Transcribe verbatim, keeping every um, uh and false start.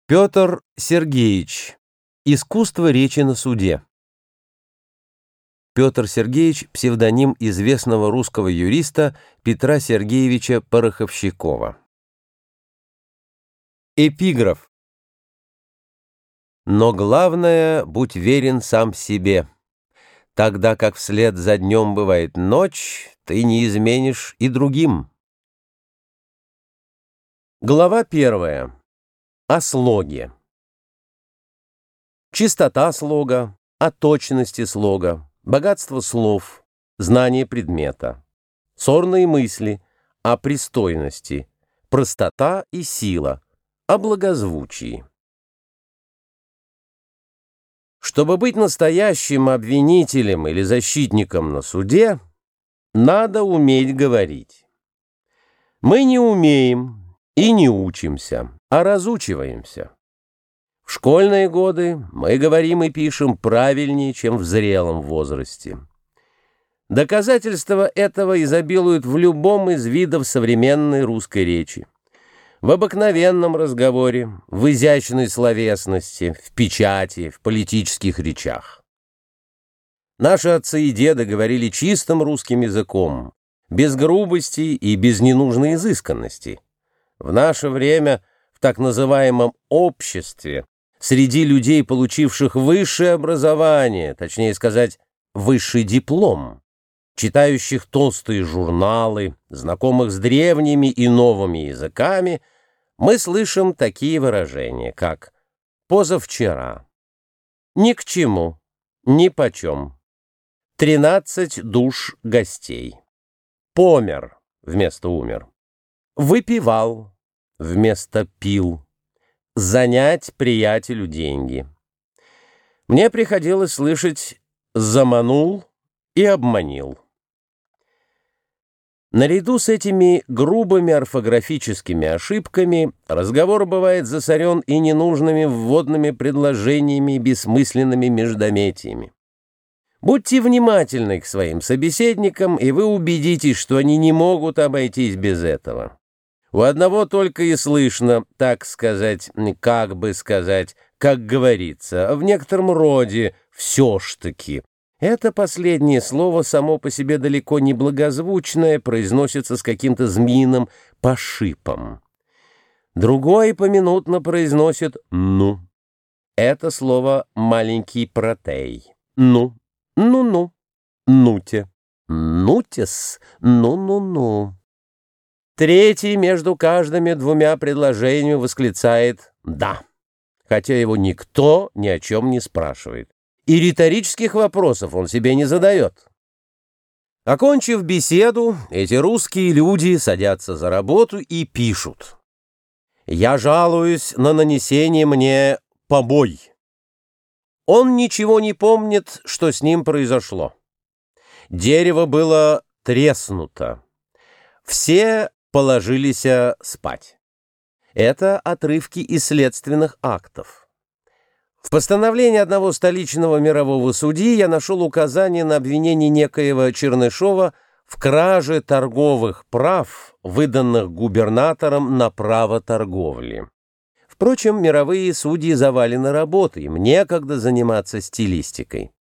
Петр Сергеевич. Искусство речи на суде. Петр Сергеевич – псевдоним известного русского юриста Петра Сергеевича Пороховщикова. Эпиграф. Но главное, будь верен сам себе. Тогда как вслед за днем бывает ночь, ты не изменишь и другим. Глава первая. О слоге. Чистота слога, о точности слога, богатство слов, знание предмета, сорные мысли, о пристойности, простота и сила, о благозвучии. Чтобы быть настоящим обвинителем или защитником на суде, надо уметь говорить. Мы не умеем и не учимся, а разучиваемся. В школьные годы мы говорим и пишем правильнее, чем в зрелом возрасте. Доказательства этого изобилуют в любом из видов современной русской речи. В обыкновенном разговоре, в изящной словесности, в печати, в политических речах. Наши отцы и деды говорили чистым русским языком, без грубости и без ненужной изысканности. В наше время в так называемом обществе, среди людей, получивших высшее образование, точнее сказать, высший диплом, читающих толстые журналы, знакомых с древними и новыми языками, мы слышим такие выражения, как «позавчера», «ни к чему», «ни почем», «тринадцать душ гостей», «помер» вместо «умер», «выпивал» вместо «пил», «занять приятелю деньги». Мне приходилось слышать «заманул» и «обманил». Наряду с этими грубыми орфографическими ошибками разговор бывает засорен и ненужными вводными предложениями и бессмысленными междометиями. Будьте внимательны к своим собеседникам, и вы убедитесь, что они не могут обойтись без этого. У одного только и слышно, так сказать, как бы сказать, как говорится, в некотором роде «все ж таки». Это последнее слово само по себе далеко не благозвучное, произносится с каким-то змеиным пошипом. Другой поминутно произносит «ну». Это слово маленький протей. «Ну». «Ну-ну», «нуте», «нутес», «ну-ну-ну». Третий между каждыми двумя предложениями восклицает «да», хотя его никто ни о чем не спрашивает. И риторических вопросов он себе не задает. Окончив беседу, эти русские люди садятся за работу и пишут. «Я жалуюсь на нанесение мне побой». Он ничего не помнит, что с ним произошло. Дерево было треснуто. Все положились спать. Это отрывки из следственных актов. В постановлении одного столичного мирового судьи я нашел указание на обвинение некоего Чернышова в краже торговых прав, выданных губернатором на право торговли. Впрочем, мировые судьи завалены работой, им некогда заниматься стилистикой.